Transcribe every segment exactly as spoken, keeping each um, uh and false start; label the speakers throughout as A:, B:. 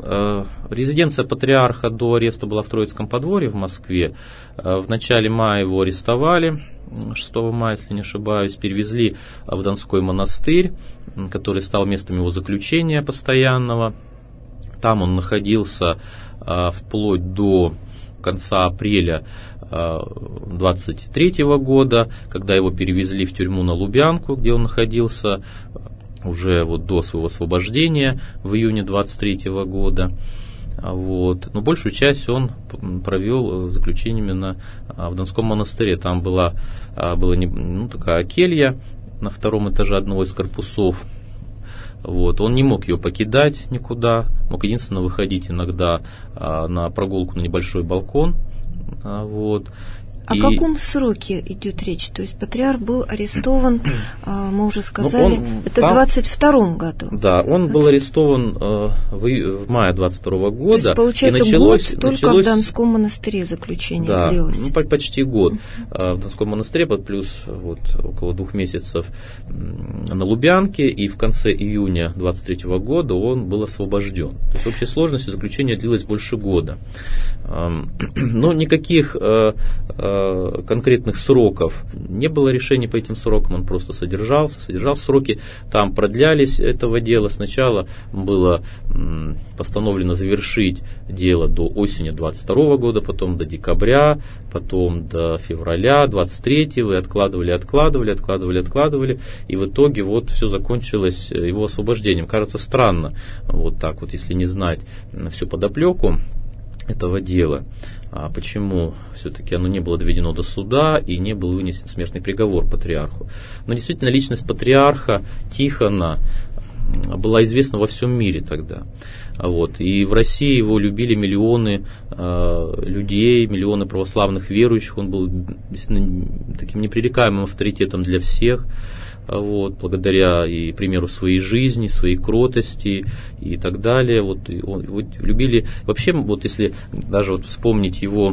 A: Резиденция патриарха до ареста была в Троицком подворье в Москве. В начале мая его арестовали, шестого мая, если не ошибаюсь, перевезли в Донской монастырь, который стал местом его заключения постоянного. Там он находился вплоть до конца апреля двадцать третьего года, когда его перевезли в тюрьму на Лубянку, где он находился уже вот до своего освобождения в июне двадцать третьего года. Вот. Но большую часть он провел заключение именно в Донском монастыре. Там была, была ну, такая келья на втором этаже одного из корпусов. Вот. Он не мог ее покидать никуда, мог единственно выходить иногда на прогулку на небольшой балкон. Вот.
B: О и... каком сроке идет речь? То есть патриарх был арестован, мы уже сказали, ну, он, это в двадцать втором году.
A: Да, он был арестован в, в мае двадцать второго года.
B: То есть, получается, и началось, год только началось... в Донском монастыре заключение
A: да,
B: длилось.
A: Ну, почти год. В Донском монастыре, плюс вот, около двух месяцев на Лубянке, и в конце июня двадцать третьего года он был освобожден. То есть в общей сложности заключение длилось больше года. Но никаких конкретных сроков не было решений по этим срокам, он просто содержался, содержался. Сроки там продлялись этого дела. Сначала было постановлено завершить дело до осени двадцать второго года, потом до декабря, потом до февраля двадцать третьего, и откладывали, откладывали, откладывали, откладывали, и в итоге вот все закончилось его освобождением. Кажется странно, вот так вот, если не знать всю подоплеку этого дела. А почему все-таки оно не было доведено до суда и не был вынесен смертный приговор патриарху? Но действительно личность патриарха Тихона была известна во всем мире тогда. Вот. И в России его любили миллионы э, людей, миллионы православных верующих. Он был действительно таким непререкаемым авторитетом для всех. Вот, благодаря и примеру своей жизни, своей кротости и так далее. Вот, он, вот, любили, вообще, вот если даже вот вспомнить его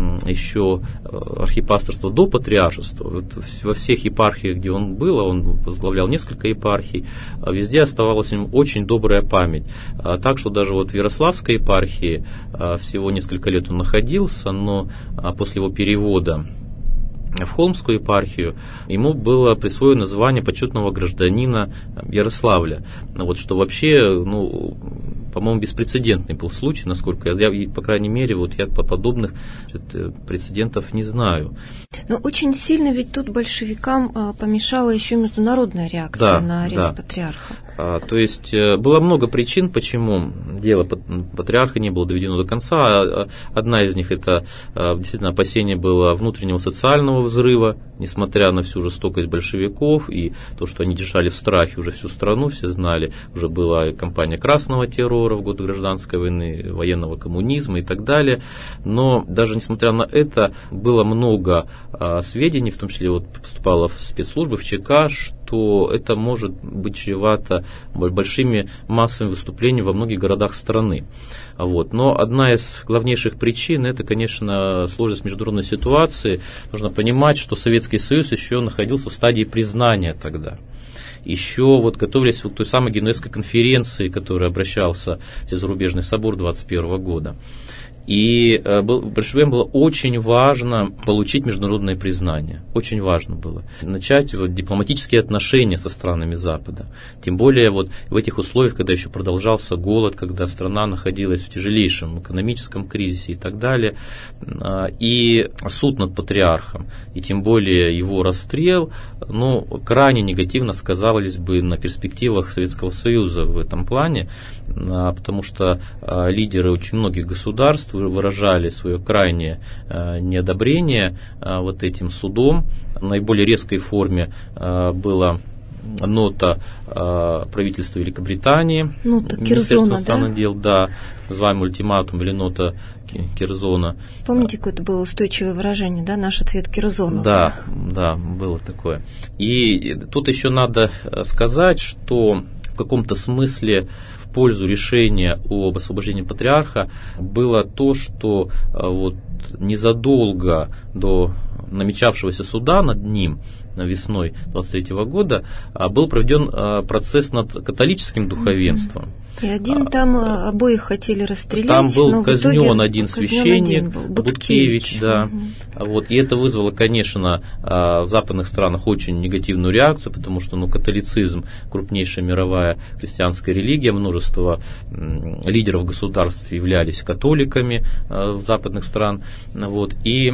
A: еще архипасторство до патриаршества, вот, во всех епархиях, где он был, он возглавлял несколько епархий, везде оставалась у него очень добрая память. Так что даже вот в Ярославской епархии всего несколько лет он находился, но после его перевода в Холмскую епархию ему было присвоено звание почетного гражданина Ярославля. Вот что вообще, ну, по-моему, беспрецедентный был случай, насколько я, я, по крайней мере, вот я по подобных прецедентов не знаю.
B: Но очень сильно ведь тут большевикам а, помешала еще международная реакция да, на арест да. патриарха.
A: А, то есть было много причин, почему дело патриарха не было доведено до конца. Одна из них это действительно опасение было внутреннего социального взрыва, несмотря на всю жестокость большевиков и то, что они держали в страхе уже всю страну, все знали, уже была кампания красного террора в годы гражданской войны, военного коммунизма и так далее. Но даже несмотря на это, было много а, сведений, в том числе вот поступало в спецслужбы, в ЧК, что это может быть чревато большими массовыми выступлениями во многих городах страны. Вот. Но одна из главнейших причин, это, конечно, сложность международной ситуации. Нужно понимать, что Советский Союз еще находился в стадии признания тогда. Еще вот готовились к той самой Генуэзской конференции, к которой обращался Всезарубежный собор двадцать первого года. И большевикам было очень важно получить международное признание. Очень важно было начать вот дипломатические отношения со странами Запада. Тем более вот в этих условиях, когда еще продолжался голод, когда страна находилась в тяжелейшем экономическом кризисе и так далее. И суд над патриархом, и тем более его расстрел, ну, крайне негативно сказались бы на перспективах Советского Союза в этом плане, потому что лидеры очень многих государств выражали свое крайнее неодобрение вот этим судом. В наиболее резкой форме была нота правительства Великобритании,
B: нота
A: Министерства
B: Керзона,
A: иностранных дел, да, называемый ультиматум или нота Керзона.
B: Помните, какое-то было устойчивое выражение, да, наш ответ Керзону?
A: Да, да, было такое. И тут еще надо сказать, что в каком-то смысле в пользу решения об освобождении патриарха было то, что вот незадолго до намечавшегося суда над ним весной двадцать третьего года, был проведен процесс над католическим духовенством.
B: И один там а, обоих хотели расстрелять.
A: Там был
B: но
A: казнен один священник,
B: один
A: Будкевич, Будкевич, да. Угу. Вот, и это вызвало, конечно, в западных странах очень негативную реакцию, потому что ну, католицизм, крупнейшая мировая христианская религия, множество лидеров государств являлись католиками в западных странах. Вот, и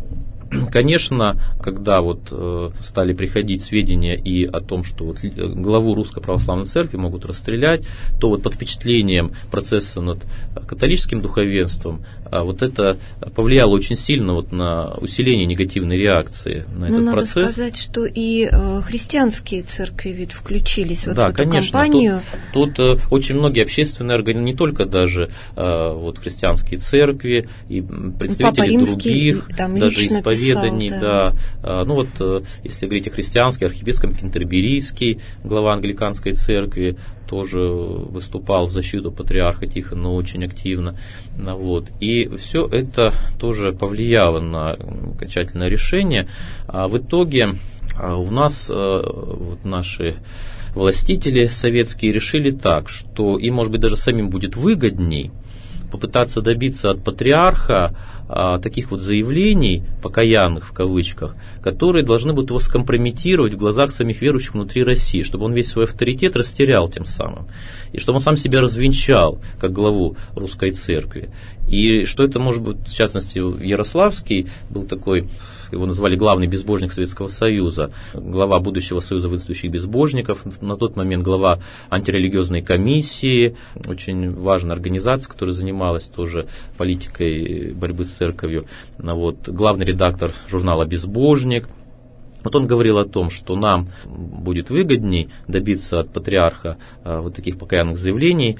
A: конечно, когда вот э, стали приходить сведения и о том, что вот главу Русской Православной Церкви могут расстрелять, то вот под впечатлением процесса над католическим духовенством а вот это повлияло очень сильно вот на усиление негативной реакции на этот
B: Но
A: процесс.
B: Надо сказать, что и э, христианские церкви ведь включились вот
A: да,
B: в эту
A: конечно,
B: кампанию.
A: Тут, тут э, очень многие общественные организации, не только даже э, вот христианские церкви и представители
B: Римский,
A: других,
B: там,
A: даже исповеданий,
B: писал,
A: да.
B: да.
A: Ну вот, э, если говорить о христианских, архиепископ Кентерберийский, глава англиканской церкви, тоже выступал в защиту патриарха Тихона очень активно. Вот. И все это тоже повлияло на окончательное решение. А в итоге у нас вот наши властители советские решили так, что им, может быть, даже самим будет выгодней попытаться добиться от патриарха а, таких вот заявлений, покаянных в кавычках, которые должны будут его скомпрометировать в глазах самих верующих внутри России, чтобы он весь свой авторитет растерял тем самым, и чтобы он сам себя развенчал как главу русской церкви. И что это может быть, в частности, Ярославский был такой, его назвали главный безбожник Советского Союза, глава будущего Союза воинствующих безбожников, на тот момент глава антирелигиозной комиссии, очень важная организация, которая занималась тоже политикой борьбы с церковью, вот, главный редактор журнала «Безбожник». Вот он говорил о том, что нам будет выгодней добиться от патриарха вот таких покаянных заявлений,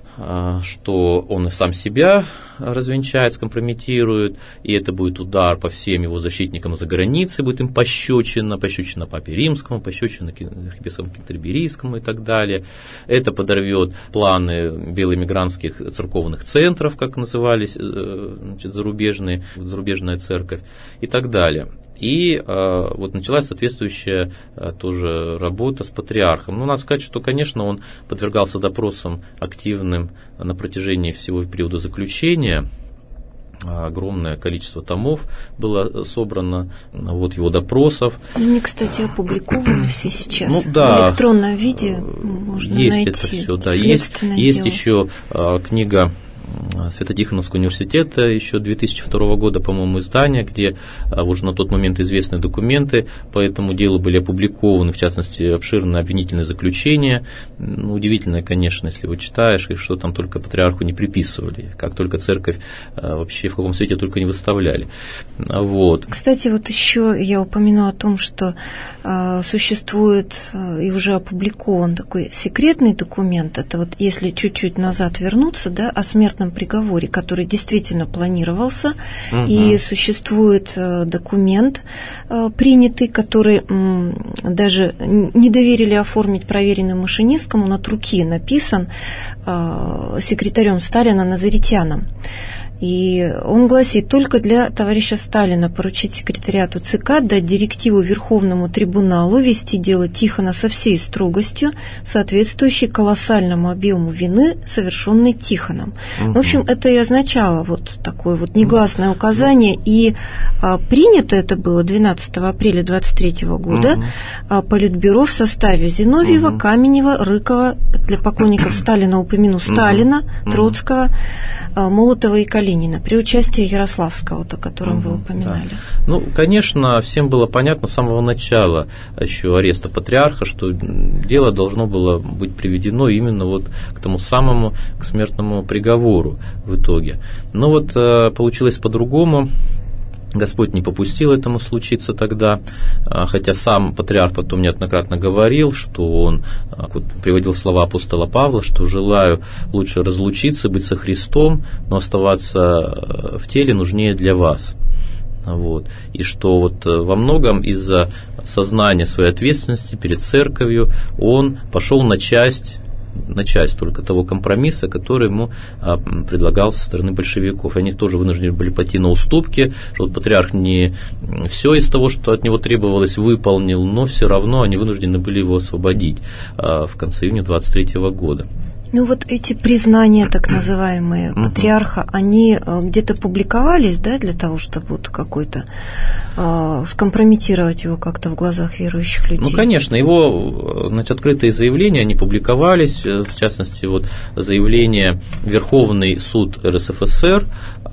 A: что он и сам себя развенчает, скомпрометирует, и это будет удар по всем его защитникам за границей, будет им пощечина, пощечина Папе Римскому, пощечина архиепископу Кентерберийскому и так далее. Это подорвет планы белоэмигрантских церковных центров, как назывались, значит, зарубежные, зарубежная церковь и так далее. И э, вот началась соответствующая э, тоже работа с патриархом. Ну, надо сказать, что, конечно, он подвергался допросам активным на протяжении всего периода заключения. Огромное количество томов было собрано, вот его допросов.
B: Они, кстати, опубликованы все сейчас.
A: Ну, да,
B: в электронном виде можно
A: есть
B: найти.
A: Это все, да. Есть, есть еще э, книга Свято-Тихоновского университета еще две тысячи второго года, по-моему, издание, где а, уже на тот момент известные документы по этому делу были опубликованы, в частности, обширное обвинительное заключение. Ну, удивительно, конечно, если вы читаешь, и что там только патриарху не приписывали, как только церковь а, вообще в каком свете только не выставляли. Вот.
B: Кстати, вот еще я упомяну о том, что а, существует а, и уже опубликован такой секретный документ, это вот если чуть-чуть назад вернуться, да, о смертном приговоре, который действительно планировался, угу. И существует э, документ э, принятый, который э, даже не доверили оформить проверенным машинисткам, он от руки написан э, секретарем Сталина Назаритяном. И он гласит: только для товарища Сталина поручить секретариату ЦК дать директиву Верховному трибуналу вести дело Тихона со всей строгостью, соответствующей колоссальному объему вины, совершенной Тихоном. Угу. В общем, это и означало вот такое вот негласное указание. И а, принято это было двенадцатого апреля двадцать третьего года угу. а, Политбюро в составе Зиновьева, угу. Каменева, Рыкова, для поклонников Сталина упомяну Сталина, угу. Троцкого, а, Молотова и Калинина, при участии Ярославского, о котором угу, вы упоминали.
A: Да. Ну, конечно, всем было понятно с самого начала еще ареста патриарха, что дело должно было быть приведено именно вот к тому самому, к смертному приговору в итоге. Но вот получилось по-другому. Господь не попустил этому случиться тогда, хотя сам патриарх потом неоднократно говорил, что он вот, приводил слова апостола Павла, что желаю лучше разлучиться, быть со Христом, но оставаться в теле нужнее для вас. Вот. И что вот во многом из-за сознания своей ответственности перед церковью он пошел на часть на часть только того компромисса, который ему а, предлагался со стороны большевиков. Они тоже вынуждены были пойти на уступки, что вот патриарх не все из того, что от него требовалось, выполнил, но все равно они вынуждены были его освободить а, в конце июня двадцать третьего года.
B: Ну вот эти признания, так называемые, uh-huh. патриарха, они где-то публиковались, да, для того, чтобы вот какой-то э, скомпрометировать его как-то в глазах верующих людей?
A: Ну, конечно, его, значит, открытые заявления, они публиковались, в частности, вот заявление Верховный суд эр эс эф эс эр,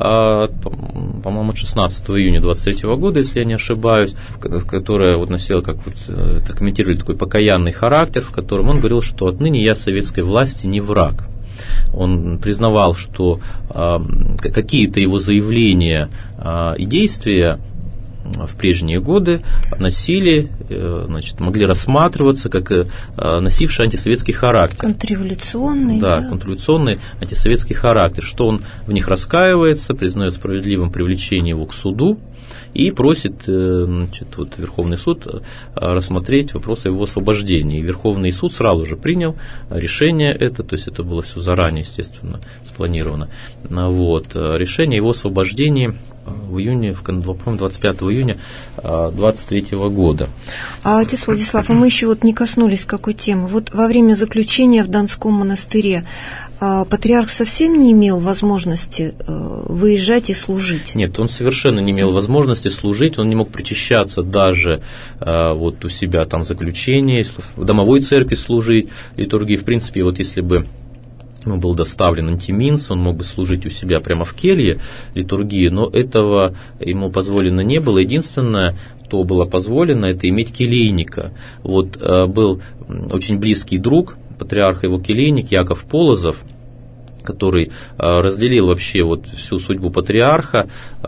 A: по-моему, шестнадцатого июня двадцать третьего года, если я не ошибаюсь, которое вот носило, как вот это комментировали, такой покаянный характер, в котором он говорил, что отныне я советской власти не враг. Он признавал, что а, какие-то его заявления а, и действия в прежние годы носили, значит, могли рассматриваться как носивший антисоветский характер.
B: Контрреволюционный.
A: Да,
B: да,
A: контрреволюционный антисоветский характер, что он в них раскаивается, признает справедливым привлечение его к суду и просит, значит, вот, Верховный суд рассмотреть вопрос о его освобождении. И Верховный суд сразу же принял решение это, то есть это было все заранее, естественно, спланировано. Вот, решение о его освобождении в июне, в, по-моему, двадцать пятого июня двадцать третьего года.
B: А, отец Владислав, а мы еще вот не коснулись какой темы. Вот во время заключения в Донском монастыре а, патриарх совсем не имел возможности а, выезжать и служить?
A: Нет, он совершенно не имел возможности служить, он не мог причащаться даже а, вот у себя там в заключении, в домовой церкви служить, литургии. В принципе, вот если бы ему был доставлен антиминс, он мог бы служить у себя прямо в келье литургии, но этого ему позволено не было. Единственное, что было позволено, это иметь келейника. Вот был очень близкий друг патриарха, его келейник Яков Полозов, который разделил вообще вот всю судьбу патриарха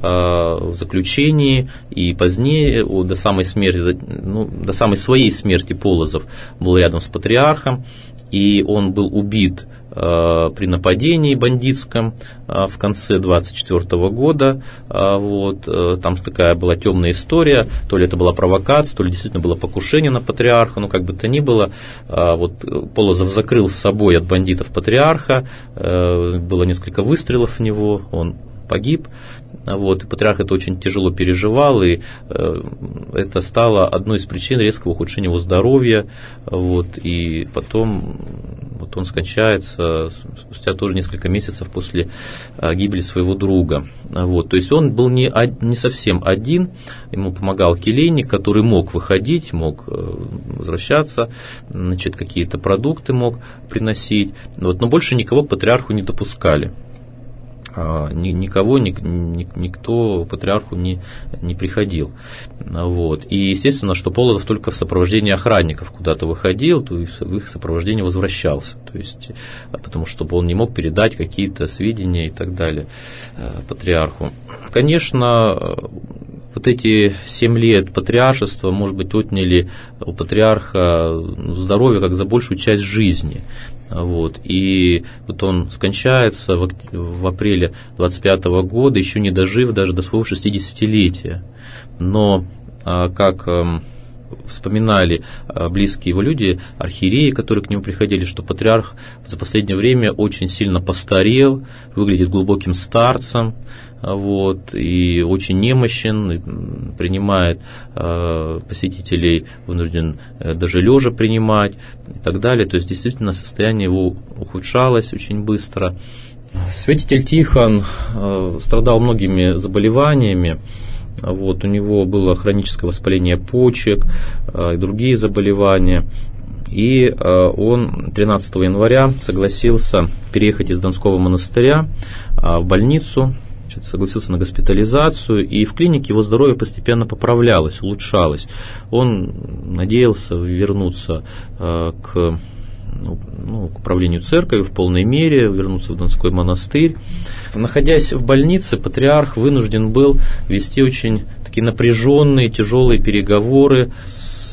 A: в заключении и позднее, до самой смерти, ну, до самой своей смерти Полозов был рядом с патриархом, и он был убит при нападении бандитском в конце двадцать четвёртого года. Вот, там такая была темная история, то ли это была провокация, то ли действительно было покушение на патриарха, но как бы то ни было, вот, Полозов закрыл с собой от бандитов патриарха, было несколько выстрелов в него, он погиб. Вот, и патриарх это очень тяжело переживал, и э, это стало одной из причин резкого ухудшения его здоровья. Вот, и потом вот он скончается спустя тоже несколько месяцев после э, гибели своего друга. Вот, то есть он был не, не совсем один, ему помогал келейник, который мог выходить, мог э, возвращаться, значит, какие-то продукты мог приносить, вот, но больше никого к патриарху не допускали. Никого, никто к патриарху не, не приходил. Вот. И естественно, что Полозов только в сопровождении охранников куда-то выходил, то есть в их сопровождении возвращался. То есть, потому что он не мог передать какие-то сведения и так далее патриарху. Конечно, вот эти семь лет патриаршества, может быть, отняли у патриарха здоровье как за большую часть жизни. Вот, и вот он скончается в, в апреле двадцать пятого года, еще не дожив даже до своего шестидесятилетия. Но, как вспоминали близкие его люди, архиереи, которые к нему приходили, что патриарх за последнее время очень сильно постарел, выглядит глубоким старцем, вот, и очень немощен, принимает э, посетителей, вынужден э, даже лежа принимать и так далее. То есть действительно состояние его ухудшалось очень быстро. Святитель Тихон э, страдал многими заболеваниями. Вот, у него было хроническое воспаление почек э, и другие заболевания. И э, он тринадцатого января согласился переехать из Донского монастыря э, в больницу, согласился на госпитализацию, и в клинике его здоровье постепенно поправлялось, улучшалось. Он надеялся вернуться э, к, ну, к управлению церковью в полной мере, вернуться в Донской монастырь. Находясь в больнице, патриарх вынужден был вести очень такие напряженные, тяжелые переговоры с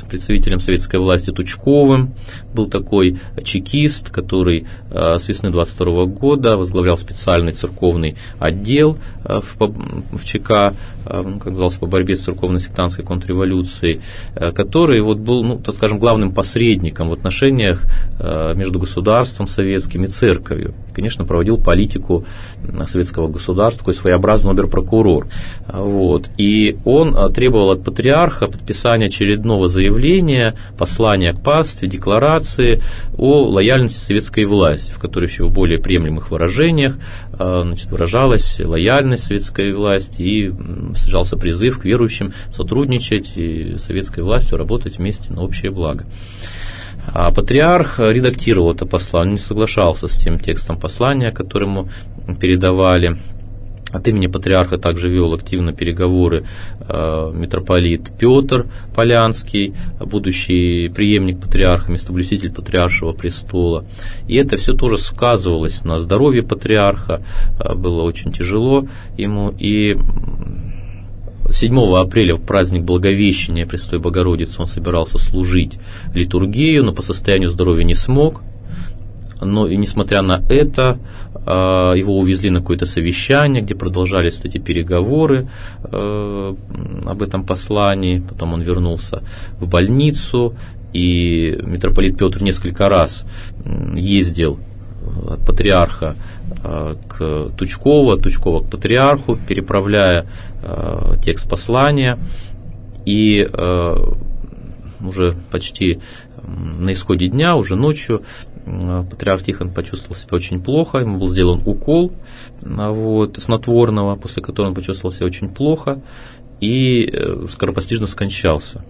A: представителем советской власти Тучковым. Был такой чекист, который с весны двадцать второго года возглавлял специальный церковный отдел в, в ЧК, как назывался, по борьбе с церковно-сектантской контрреволюцией, который вот был, ну, так скажем, главным посредником в отношениях между государством советским и церковью. И, конечно, проводил политику советского государства, такой своеобразный обер-прокурор. Вот. И он требовал от патриарха подписания очередного заявления, послания к пастве, декларации о лояльности советской власти, в которой еще в более приемлемых выражениях, значит, выражалась лояльность советской власти и содержался призыв к верующим сотрудничать и с советской властью работать вместе на общее благо. А патриарх редактировал это послание, он не соглашался с тем текстом послания, который ему передавали. От имени патриарха также вел активно переговоры э, митрополит Петр Полянский, будущий преемник патриарха, местоблюститель патриаршего престола. И это все тоже сказывалось на здоровье патриарха, э, было очень тяжело ему. И седьмого апреля, в праздник Благовещения Пресвятой Богородицы, он собирался служить литургию, но по состоянию здоровья не смог. Но и несмотря на это, его увезли на какое-то совещание, где продолжались вот эти переговоры об этом послании. Потом он вернулся в больницу, и митрополит Петр несколько раз ездил от патриарха к Тучкову, от Тучкова к патриарху, переправляя текст послания. И уже почти на исходе дня, уже ночью, патриарх Тихон почувствовал себя очень плохо, ему был сделан укол вот, снотворного, после которого он почувствовал себя очень плохо и скоропостижно скончался.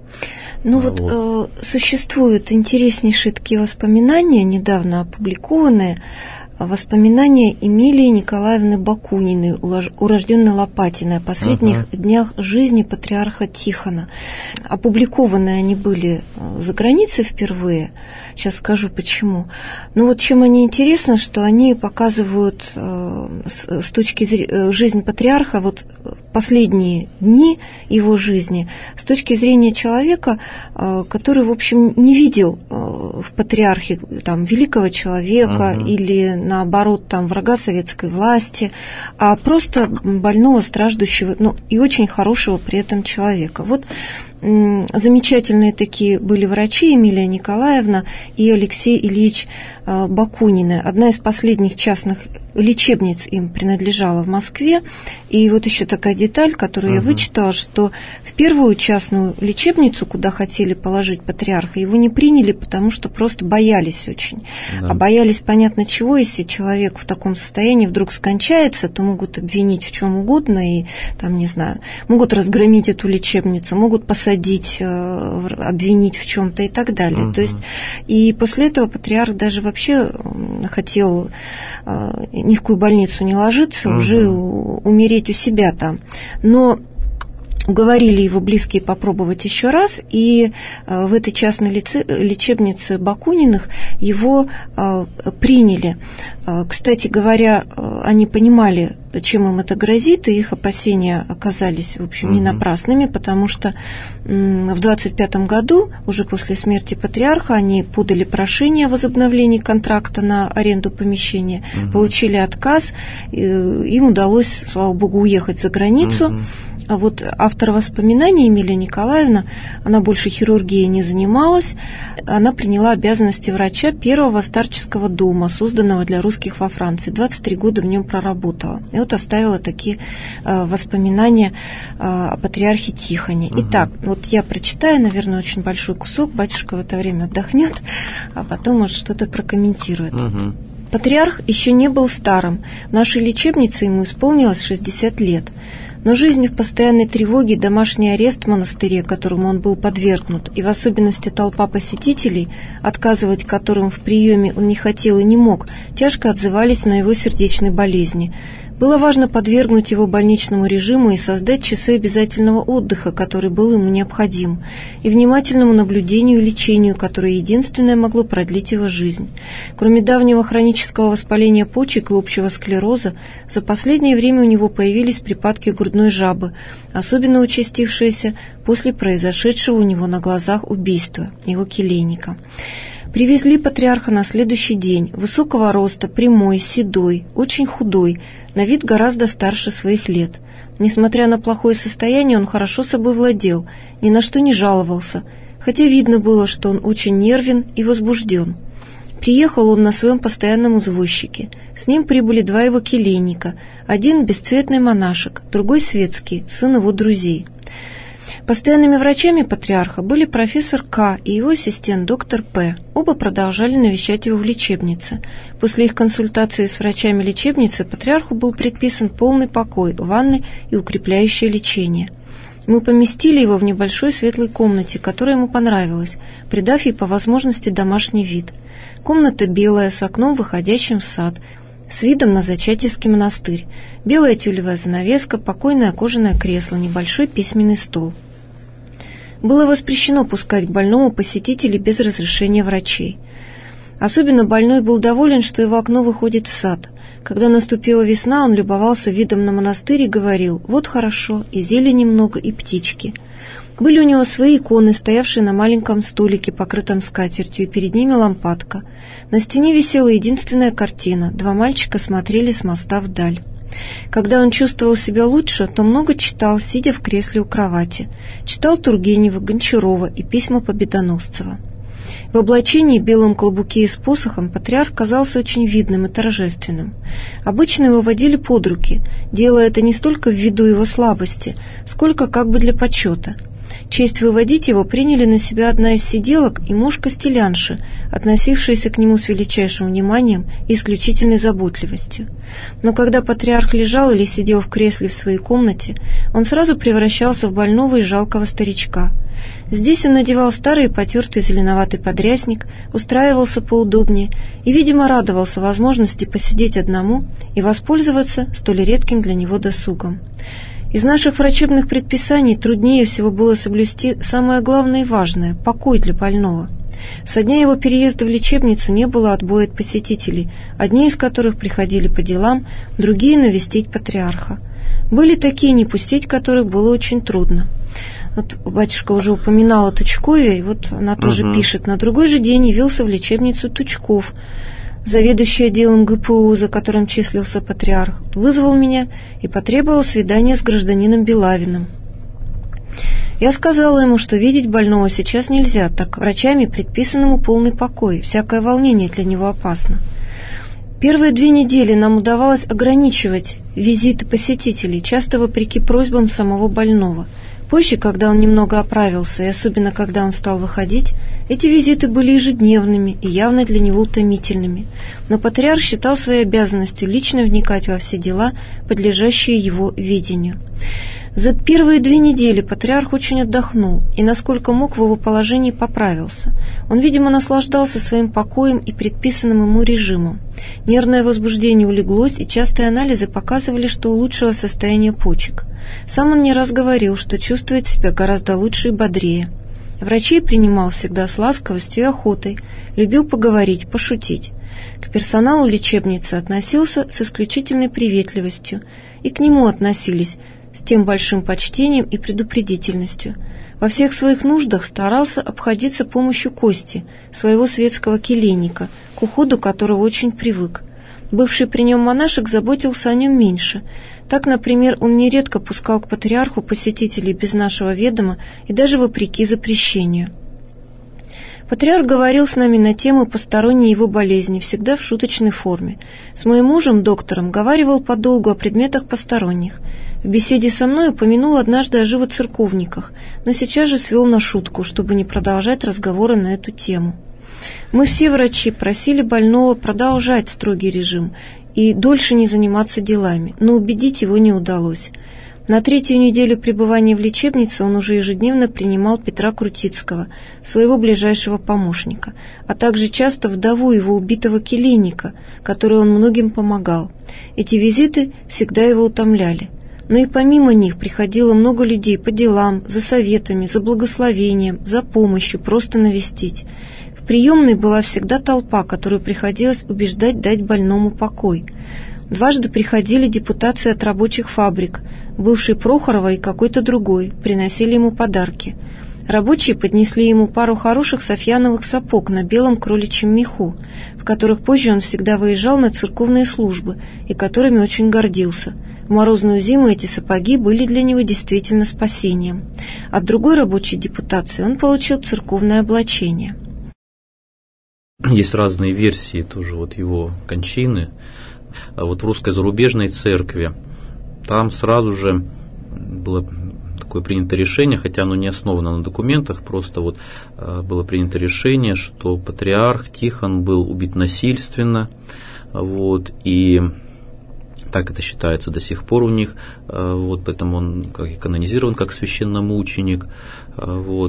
B: Ну вот, вот э, существуют интереснейшие такие воспоминания, недавно опубликованные, воспоминания Эмилии Николаевны Бакуниной, урожденной Лопатиной, о последних uh-huh. днях жизни патриарха Тихона. Опубликованные они были за границей впервые. Сейчас скажу почему. Но вот чем они интересны, что они показывают э, с, с точки зрения жизни патриарха, вот последние дни его жизни, с точки зрения человека, э, который, в общем, не видел э, в патриархе там, великого человека uh-huh. или наоборот, там, врага советской власти, а просто больного, страждущего, ну, и очень хорошего при этом человека. Вот м- замечательные такие были врачи Эмилия Николаевна и Алексей Ильич э, Бакунины. Одна из последних частных лечебниц им принадлежала в Москве. И вот еще такая деталь, которую uh-huh. я вычитала, что в первую частную лечебницу, куда хотели положить патриарха, его не приняли, потому что просто боялись очень. Да. А боялись, понятно, чего, если человек в таком состоянии вдруг скончается, то могут обвинить в чем угодно, и там, не знаю, могут разгромить эту лечебницу, могут посадить, обвинить в чем-то и так далее. Uh-huh. То есть, и после этого патриарх даже вообще хотел ни в какую больницу не ложиться, uh-huh. уже умереть у себя там. Но уговорили его близкие попробовать еще раз, и в этой частной лечебнице Бакуниных его приняли. Кстати говоря, они понимали, чем им это грозит, и их опасения оказались, в общем, не напрасными, потому что в двадцать пятом году, уже после смерти патриарха, они подали прошение о возобновлении контракта на аренду помещения, угу. получили отказ, им удалось, слава богу, уехать за границу. Угу. А вот автор воспоминаний Эмилия Николаевна, она больше хирургией не занималась, она приняла обязанности врача первого старческого дома, созданного для русских во Франции. двадцать три года в нем проработала. И вот оставила такие э, воспоминания э, о патриархе Тихоне. Угу. Итак, вот я прочитаю, наверное, очень большой кусок, батюшка в это время отдохнет, а потом, может, что-то прокомментирует. Угу. Патриарх еще не был старым. В нашей лечебнице ему исполнилось шестьдесят лет. Но жизнь в постоянной тревоге, домашний арест в монастыре, которому он был подвергнут, и в особенности толпа посетителей, отказывать которым в приеме он не хотел и не мог, тяжко отзывались на его сердечной болезни. Было важно подвергнуть его больничному режиму и создать часы обязательного отдыха, который был ему необходим, и внимательному наблюдению и лечению, которое единственное могло продлить его жизнь. Кроме давнего хронического воспаления почек и общего склероза, за последнее время у него появились припадки грудной грудной жабы, особенно участившееся после произошедшего у него на глазах убийства его келейника. Привезли патриарха на следующий день, высокого роста, прямой, седой, очень худой, на вид гораздо старше своих лет. Несмотря на плохое состояние, он хорошо собой владел, ни на что не жаловался, хотя видно было, что он очень нервен и возбужден. Приехал он на своем постоянном извозчике. С ним прибыли два его келейника, один бесцветный монашек, другой светский, сын его друзей. Постоянными врачами патриарха были профессор К. и его ассистент доктор П. Оба продолжали навещать его в лечебнице. После их консультации с врачами лечебницы патриарху был предписан полный покой, ванны и укрепляющее лечение. Мы поместили его в небольшой светлой комнате, которая ему понравилась, придав ей по возможности домашний вид. Комната белая, с окном, выходящим в сад, с видом на Зачатиевский монастырь. Белая тюлевая занавеска, покойное кожаное кресло, небольшой письменный стол. Было воспрещено пускать к больному посетителей без разрешения врачей. Особенно больной был доволен, что его окно выходит в сад. Когда наступила весна, он любовался видом на монастырь и говорил: «Вот хорошо, и зелени много, и птички». Были у него свои иконы, стоявшие на маленьком столике, покрытом скатертью, и перед ними лампадка. На стене висела единственная картина. Два мальчика смотрели с моста вдаль. Когда он чувствовал себя лучше, то много читал, сидя в кресле у кровати. Читал Тургенева, Гончарова и письма Победоносцева. В облачении, белом клобуке и с посохом патриарх казался очень видным и торжественным. Обычно его водили под руки, делая это не столько ввиду его слабости, сколько как бы для почета. Честь выводить его приняли на себя одна из сиделок и муж-костелянши, относившаяся к нему с величайшим вниманием и исключительной заботливостью. Но когда патриарх лежал или сидел в кресле в своей комнате, он сразу превращался в больного и жалкого старичка. Здесь он надевал старый потертый зеленоватый подрясник, устраивался поудобнее и, видимо, радовался возможности посидеть одному и воспользоваться столь редким для него досугом. Из наших врачебных предписаний труднее всего было соблюсти самое главное и важное – покой для больного. Со дня его переезда в лечебницу не было отбоя от посетителей, одни из которых приходили по делам, другие – навестить патриарха. Были такие, не пустить которых было очень трудно. Вот батюшка уже упоминал о Тучкове, и вот она тоже uh-huh. пишет: «На другой же день явился в лечебницу Тучков, заведующий отделом гэ пэ у, за которым числился патриарх, вызвал меня и потребовал свидания с гражданином Белавиным. Я сказала ему, что видеть больного сейчас нельзя, так врачами предписан ему полный покой, всякое волнение для него опасно. Первые две недели нам удавалось ограничивать визиты посетителей, часто вопреки просьбам самого больного. Позже, когда он немного оправился, и особенно когда он стал выходить, эти визиты были ежедневными и явно для него утомительными. Но патриарх считал своей обязанностью лично вникать во все дела, подлежащие его видению. За первые две недели патриарх очень отдохнул и, насколько мог, в его положении поправился. Он, видимо, наслаждался своим покоем и предписанным ему режимом. Нервное возбуждение улеглось, и частые анализы показывали, что улучшилось состояние почек. Сам он не раз говорил, что чувствует себя гораздо лучше и бодрее. Врачей принимал всегда с ласковостью и охотой, любил поговорить, пошутить. К персоналу лечебницы относился с исключительной приветливостью, и к нему относились с тем большим почтением и предупредительностью. Во всех своих нуждах старался обходиться помощью Кости, своего светского келейника, к уходу которого очень привык. Бывший при нем монашек заботился о нем меньше. Так, например, он нередко пускал к патриарху посетителей без нашего ведома и даже вопреки запрещению. Патриарх говорил с нами на темы посторонней его болезни, всегда в шуточной форме. С моим мужем, доктором, говаривал подолгу о предметах посторонних. В беседе со мной упомянул однажды о живоцерковниках, но сейчас же свел на шутку, чтобы не продолжать разговоры на эту тему. Мы все врачи просили больного продолжать строгий режим и дольше не заниматься делами, но убедить его не удалось. На третью неделю пребывания в лечебнице он уже ежедневно принимал Петра Крутицкого, своего ближайшего помощника, а также часто вдову его убитого келейника, которой он многим помогал. Эти визиты всегда его утомляли. Но и помимо них приходило много людей по делам, за советами, за благословением, за помощью, просто навестить. В приемной была всегда толпа, которую приходилось убеждать дать больному покой. Дважды приходили депутации от рабочих фабрик, бывшей Прохорова и какой-то другой, приносили ему подарки. Рабочие поднесли ему пару хороших софьяновых сапог на белом кроличьем меху, в которых позже он всегда выезжал на церковные службы и которыми очень гордился. В морозную зиму эти сапоги были для него действительно спасением. От другой рабочей депутации он получил церковное облачение.
A: Есть разные версии тоже вот его кончины. Вот в русской зарубежной церкви там сразу же было такое принято решение, хотя оно не основано на документах, просто вот было принято решение, что патриарх Тихон был убит насильственно, вот, и так это считается до сих пор у них, вот, поэтому он как канонизирован как священномученик, вот,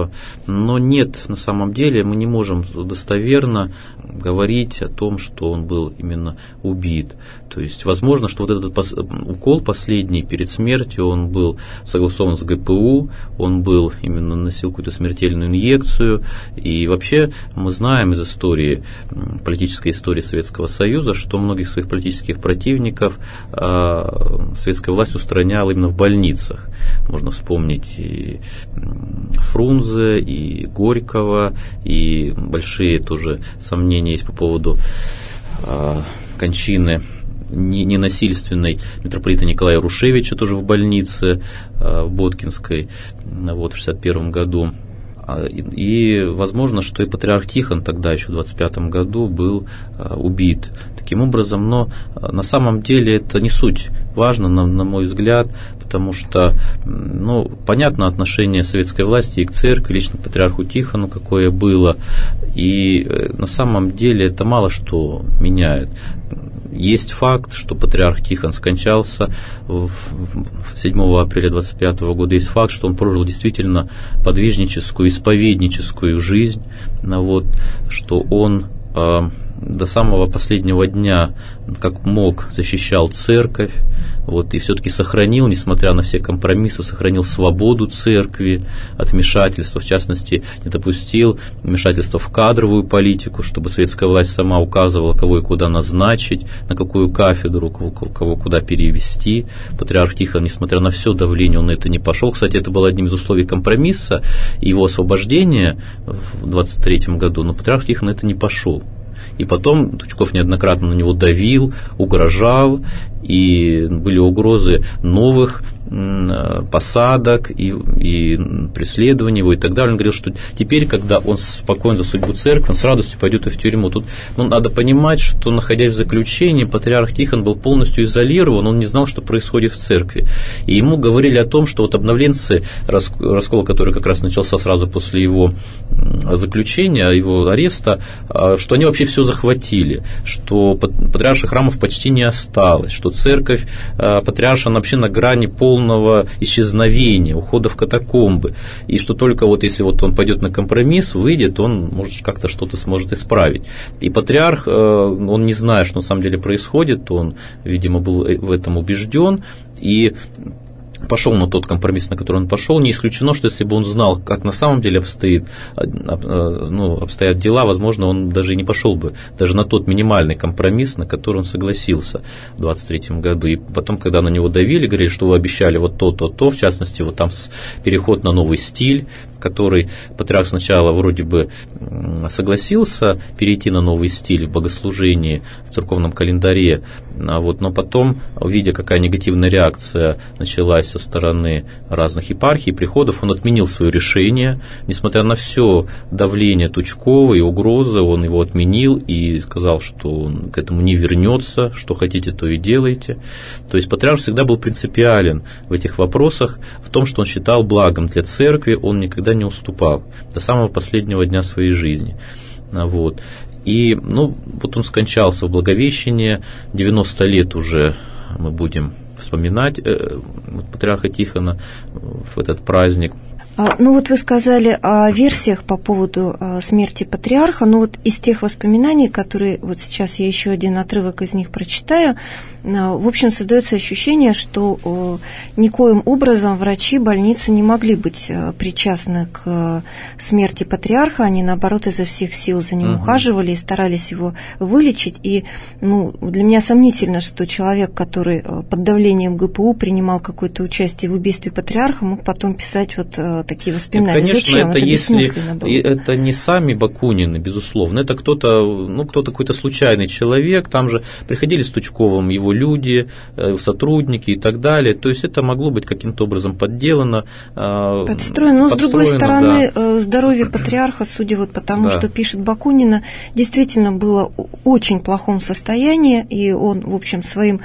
A: но нет, на самом деле мы не можем достоверно говорить о том, что он был именно убит. То есть, возможно, что вот этот пос- укол последний перед смертью, он был согласован с ГПУ, он был именно носил какую-то смертельную инъекцию, и вообще мы знаем из истории, политической истории Советского Союза, что многих своих политических противников э, советская власть устраняла именно в больницах. Можно вспомнить и Фрунзе, и Горького, и большие тоже сомнения есть по поводу э, кончины ненасильственной митрополита Николая Рушевича, тоже в больнице э, в Боткинской, вот, в шестьдесят первом году. И, и возможно, что и патриарх Тихон тогда, еще в двадцать пятом году, был э, убит таким образом, но э, на самом деле это не суть важно, на, на мой взгляд, потому что, ну, понятно отношение советской власти и к церкви, лично к патриарху Тихону, какое было, и э, на самом деле это мало что меняет. Есть факт, что патриарх Тихон скончался седьмого апреля двадцать пятого года. Есть факт, что он прожил действительно подвижническую, исповедническую жизнь, вот, что он э, до самого последнего дня, как мог, защищал церковь, вот, и все-таки сохранил, несмотря на все компромиссы, сохранил свободу церкви от вмешательства, в частности, не допустил вмешательства в кадровую политику, чтобы советская власть сама указывала, кого и куда назначить, на какую кафедру, кого, кого куда перевести. Патриарх Тихон, несмотря на все давление, он на это не пошел. Кстати, это было одним из условий компромисса и его освобождения в двадцать третьем году, но патриарх Тихон на это не пошел. И потом Тучков неоднократно на него давил, угрожал, и были угрозы новых посадок и, и преследований его и так далее. Он говорил, что теперь, когда он спокоен за судьбу церкви, он с радостью пойдет и в тюрьму. Тут, ну, надо понимать, что, находясь в заключении, патриарх Тихон был полностью изолирован, он не знал, что происходит в церкви. И ему говорили о том, что вот обновленцы, раскол, который как раз начался сразу после его заключения, его ареста, что они вообще все захватили, что патриарших храмов почти не осталось, что церковь патриарша вообще на грани полного исчезновения, ухода в катакомбы, и что только вот если вот он пойдет на компромисс, выйдет, он может как-то что-то сможет исправить. И патриарх, он не зная, что на самом деле происходит, он, видимо, был в этом убежден, и пошел на тот компромисс, на который он пошел. Не исключено, что если бы он знал, как на самом деле обстоит, ну, обстоят дела, возможно, он даже и не пошел бы даже на тот минимальный компромисс, на который он согласился в двадцать третьем году. И потом, когда на него давили, говорили, что вы обещали вот то, то, то, в частности, вот там переход на новый стиль, который патриарх сначала вроде бы согласился перейти на новый стиль в богослужении, в церковном календаре, вот, но потом, увидя, какая негативная реакция началась со стороны разных епархий, приходов, он отменил свое решение, несмотря на все давление Тучкова и угрозы, он его отменил и сказал, что он к этому не вернется, что хотите, то и делайте. То есть патриарх всегда был принципиален в этих вопросах, в том, что он считал благом для церкви, он никогда не уступал до самого последнего дня своей жизни. Вот. И, ну, вот он скончался в Благовещении, девяносто лет уже мы будем вспоминать патриарха Тихона в этот праздник.
B: Ну вот вы сказали о версиях по поводу смерти патриарха, но вот из тех воспоминаний, которые вот сейчас я еще один отрывок из них прочитаю, в общем, создается ощущение, что никоим образом врачи больницы не могли быть причастны к смерти патриарха, они наоборот изо всех сил за ним uh-huh. ухаживали и старались его вылечить, и ну, для меня сомнительно, что человек, который под давлением ГПУ принимал какое-то участие в убийстве патриарха, мог потом писать вот такие воспоминания.
A: Нет, конечно,
B: зачем?
A: Это,
B: это
A: если,
B: было.
A: Это не сами Бакунины, безусловно, это кто-то, ну, кто-то какой-то случайный человек, там же приходили с Тучковым его люди, сотрудники и так далее, то есть это могло быть каким-то образом подделано.
B: Подстроено, но с другой стороны, да. Здоровье патриарха, судя вот по тому, да. что пишет Бакунина, действительно было в очень плохом состоянии, и он, в общем, своим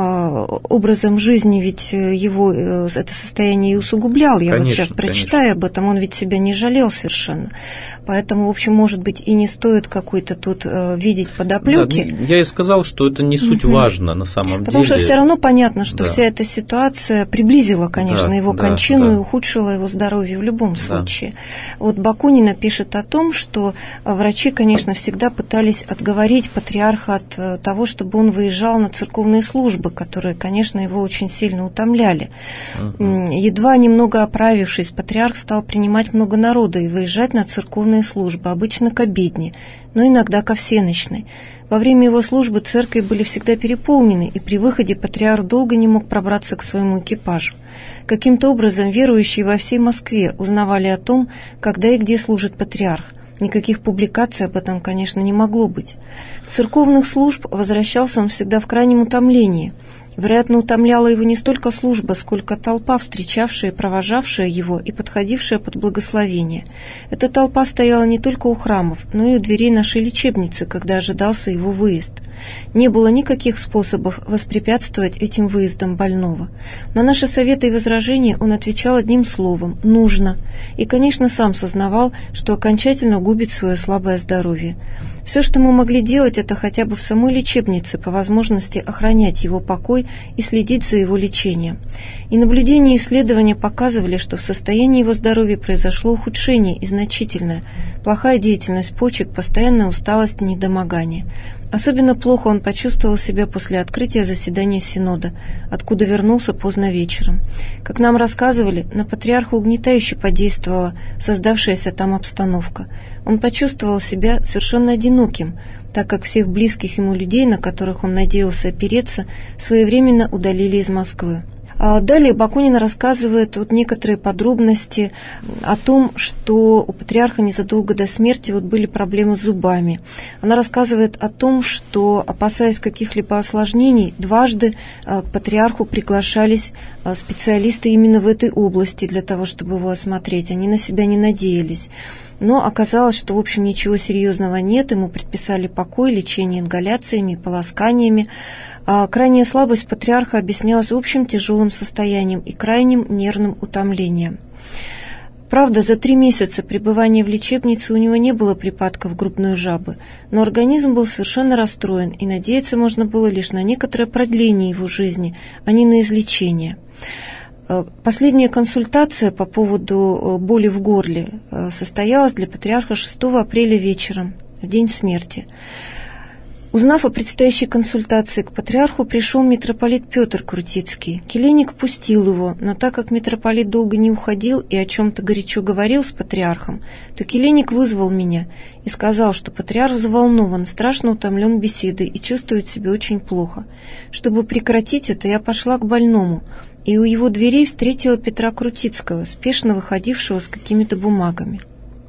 B: образом жизни ведь его это состояние и усугублял. Я конечно, вот сейчас прочитаю конечно. об этом, он ведь себя не жалел совершенно. Поэтому, в общем, может быть, и не стоит какой-то тут э, видеть подоплёки.
A: Да, я и сказал, что это не суть угу. важно на самом
B: Потому
A: деле. Потому
B: что все равно понятно, что
A: да.
B: вся эта ситуация приблизила, конечно, да, его да, кончину да. и ухудшила его здоровье в любом да. случае. Вот Бакунина пишет о том, что врачи, конечно, всегда пытались отговорить патриарха от того, чтобы он выезжал на церковные службы, которые, конечно, его очень сильно утомляли. Угу. Едва немного оправившись, патриарх стал принимать много народа и выезжать на церковные службы, обычно к обедне, но иногда ко всенощной. Во время его службы церкви были всегда переполнены, и при выходе патриарх долго не мог пробраться к своему экипажу. Каким-то образом верующие во всей Москве узнавали о том, когда и где служит патриарх. Никаких публикаций об этом, конечно, не могло быть. С церковных служб возвращался он всегда в крайнем утомлении. Вероятно, утомляла его не столько служба, сколько толпа, встречавшая и провожавшая его и подходившая под благословение. Эта толпа стояла не только у храмов, но и у дверей нашей лечебницы, когда ожидался его выезд. Не было никаких способов воспрепятствовать этим выездам больного. На наши советы и возражения он отвечал одним словом «нужно» и, конечно, сам сознавал, что окончательно губит свое слабое здоровье. Все, что мы могли делать, это хотя бы в самой лечебнице по возможности охранять его покой и следить за его лечением. И наблюдения и исследования показывали, что в состоянии его здоровья произошло ухудшение и значительное, плохая деятельность почек, постоянная усталость и недомогание. Особенно плохо он почувствовал себя после открытия заседания Синода, откуда вернулся поздно вечером. Как нам рассказывали, на патриарха угнетающе подействовала создавшаяся там обстановка. Он почувствовал себя совершенно одиноким, так как всех близких ему людей, на которых он надеялся опереться, своевременно удалили из Москвы. Далее Бакунин рассказывает вот некоторые подробности о том, что у патриарха незадолго до смерти вот были проблемы с зубами. Она рассказывает о том, что, опасаясь каких-либо осложнений, дважды к патриарху приглашались специалисты именно в этой области для того, чтобы его осмотреть. Они на себя не надеялись. Но оказалось, что, в общем, ничего серьезного нет. Ему предписали покой, лечение ингаляциями, полосканиями. А крайняя слабость патриарха объяснялась общим тяжелым состоянием и крайним нервным утомлением. Правда, за три месяца пребывания в лечебнице у него не было припадков грудной жабы, но организм был совершенно расстроен, и надеяться можно было лишь на некоторое продление его жизни, а не на излечение. Последняя консультация по поводу боли в горле состоялась для патриарха шестого апреля вечером, в день смерти. Узнав о предстоящей консультации, к патриарху пришел митрополит Петр Крутицкий. Келейник пустил его, но так как митрополит долго не уходил и о чем-то горячо говорил с патриархом, то келейник вызвал меня и сказал, что патриарх взволнован, страшно утомлен беседой и чувствует себя очень плохо. Чтобы прекратить это, я пошла к больному, и у его дверей встретила Петра Крутицкого, спешно выходившего с какими-то бумагами.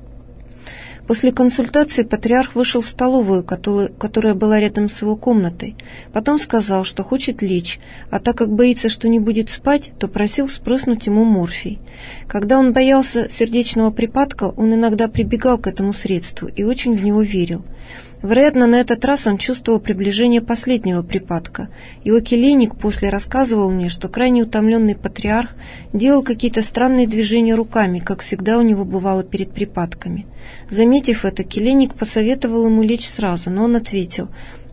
B: После консультации патриарх вышел в столовую, которая была рядом с его комнатой. Потом сказал, что хочет лечь, а так как боится, что не будет спать, то просил спрыснуть ему морфий. Когда он боялся сердечного припадка, он иногда прибегал к этому средству и очень в него верил. Вероятно, на этот раз он чувствовал приближение последнего припадка. Его келейник после рассказывал мне, что крайне утомленный патриарх делал какие-то странные движения руками, как всегда у него бывало перед припадками. Заметив это, келейник посоветовал ему лечь сразу, но он ответил: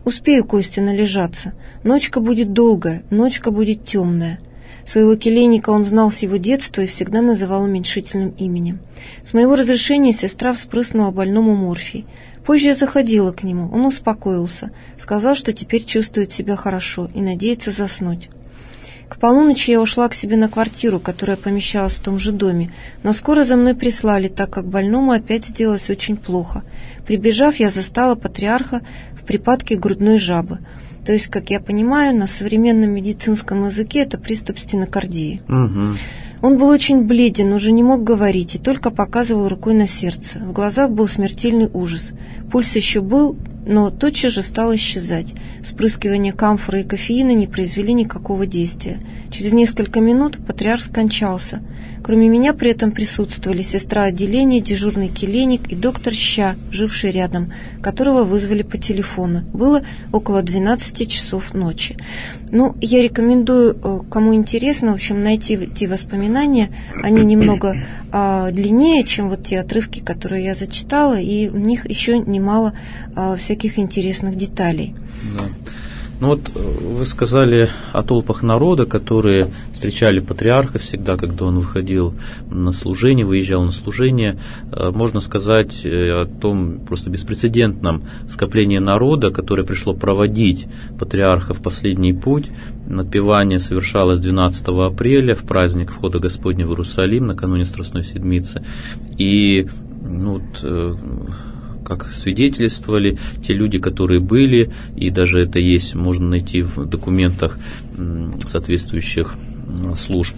B: Успею, Костя, належаться. Ночка будет долгая, ночка будет темная. Своего келейника он знал с его детства и всегда называл уменьшительным именем. С моего разрешения сестра вспрыснула больному морфий. Позже я заходила к нему, он успокоился, сказал, что теперь чувствует себя хорошо и надеется заснуть. К полуночи я ушла к себе на квартиру, которая помещалась в том же доме, но скоро за мной прислали, так как больному опять сделалось очень плохо. Прибежав, я застала патриарха в припадке грудной жабы. То есть, как я понимаю, на современном медицинском языке это приступ стенокардии.
A: Угу.
B: Он был очень бледен, уже не мог говорить и только показывал рукой на сердце. В глазах был смертельный ужас. Пульс еще был, но тотчас же стал исчезать. Вспрыскивание камфоры и кофеина не произвели никакого действия. Через несколько минут патриарх скончался. Кроме меня при этом присутствовали сестра отделения, дежурный келейник и доктор Ща, живший рядом, которого вызвали по телефону. Было около двенадцати часов ночи. Ну, я рекомендую, кому интересно, в общем, найти эти воспоминания. Они немного а, длиннее, чем вот те отрывки, которые я зачитала, и в них еще немало а, всяких интересных деталей.
A: Да. Ну вот вы сказали о толпах народа, которые встречали патриарха всегда, когда он выходил на служение, выезжал на служение. Можно сказать о том просто беспрецедентном скоплении народа, которое пришло проводить патриарха в последний путь. Отпевание совершалось двенадцатого апреля в праздник Входа Господня в Иерусалим, накануне Страстной Седмицы. И ну, вот, как свидетельствовали те люди, которые были, и даже это есть, можно найти в документах соответствующих служб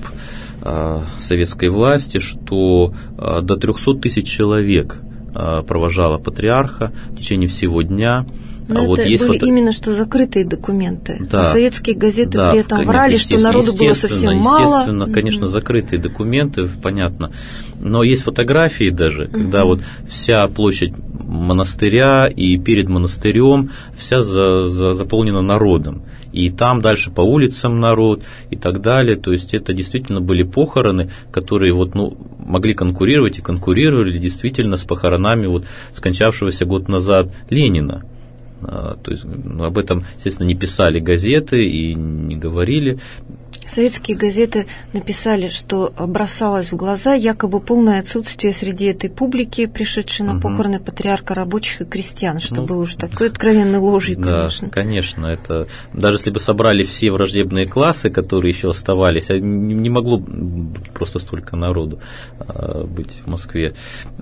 A: советской власти, что до трехсот тысяч человек провожало патриарха в течение всего дня.
B: Но
A: а
B: это
A: вот есть
B: были
A: фото...
B: именно что закрытые документы.
A: Да,
B: а советские газеты
A: да,
B: при этом
A: конечно,
B: врали, что народу было совсем мало.
A: Естественно, конечно, mm-hmm. закрытые документы, понятно. Но есть фотографии даже, mm-hmm. когда вот вся площадь монастыря и перед монастырем вся за, за, заполнена народом. И там дальше по улицам народ и так далее. То есть это действительно были похороны, которые вот, ну, могли конкурировать и конкурировали действительно с похоронами вот, скончавшегося год назад Ленина. То есть ну, об этом, естественно, не писали газеты и не говорили.
B: Советские газеты написали, что бросалось в глаза якобы полное отсутствие среди этой публики, пришедшей на похороны угу. патриарха рабочих и крестьян, что ну, было уж такой откровенной ложью, конечно.
A: Да, конечно. Это, даже если бы собрали все враждебные классы, которые еще оставались, не могло просто столько народу быть в Москве.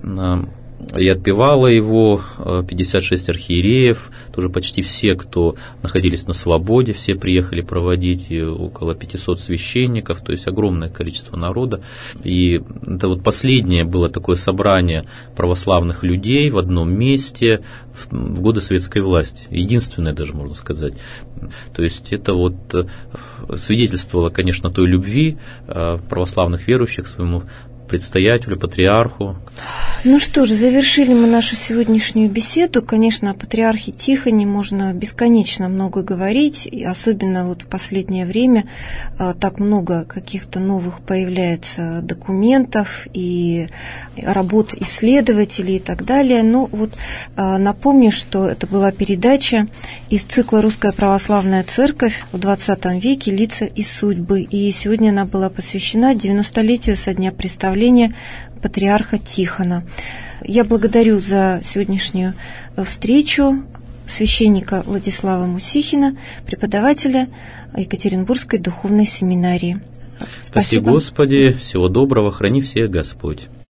A: И отпевало его пятьдесят шесть архиереев, тоже почти все, кто находились на свободе, все приехали проводить, и около пятисот священников, то есть огромное количество народа. И это вот последнее было такое собрание православных людей в одном месте в годы советской власти, единственное даже, можно сказать. То есть это вот свидетельствовало, конечно, той любви православных верующих к своему предстоятелю, патриарху.
B: Ну что ж, завершили мы нашу сегодняшнюю беседу. Конечно, о патриархе Тихоне можно бесконечно много говорить, и особенно вот в последнее время так много каких-то новых появляется документов и работ исследователей и так далее. Но вот напомню, что это была передача из цикла «Русская православная церковь в двадцатом веке. Лица и судьбы». И сегодня она была посвящена девяностолетию со дня представления патриарха Тихона. Я благодарю за сегодняшнюю встречу священника Владислава Мусихина, преподавателя Екатеринбургской духовной семинарии.
A: Спасибо, Господи, всего доброго, храни всех Господь.